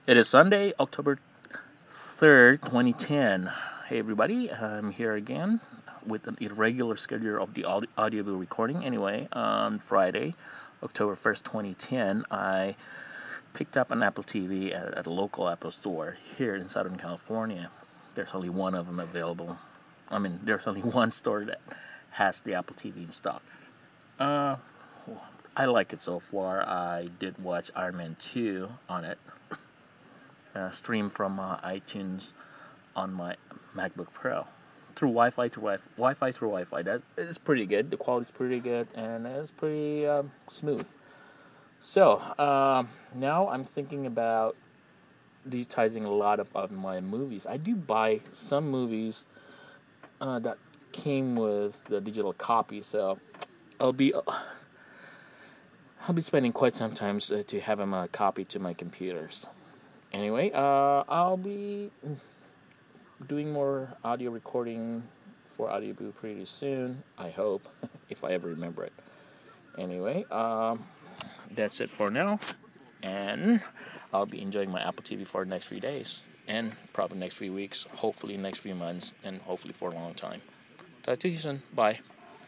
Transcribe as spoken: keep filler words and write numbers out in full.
It is Sunday, October third, twenty ten. Hey everybody, I'm here again with an irregular schedule of the audi- audio recording. Anyway, on Friday, October first, twenty ten, I picked up an Apple T V at, at a local Apple store here in Southern California. There's only one of them available. I mean, there's only one store that has the Apple T V in stock. Uh, I like it so far. I did watch Iron Man two on it, uh, stream from uh, iTunes on my MacBook Pro through Wi-Fi through Wi- Wi-Fi through Wi-Fi. That is pretty good. The quality's pretty good and it's pretty um, smooth. So um, now I'm thinking about digitizing a lot of, of my movies. I do buy some movies uh, that came with the digital copy, so I'll be I'll be spending quite some time uh, to have them uh, copied to my computers. Anyway, uh, I'll be doing more audio recording for Audioboo pretty soon. I hope, if I ever remember it. Anyway, um, that's it for now, and I'll be enjoying my Apple T V for the next few days, and probably next few weeks, hopefully next few months, and hopefully for a long time. Talk to you soon. Bye.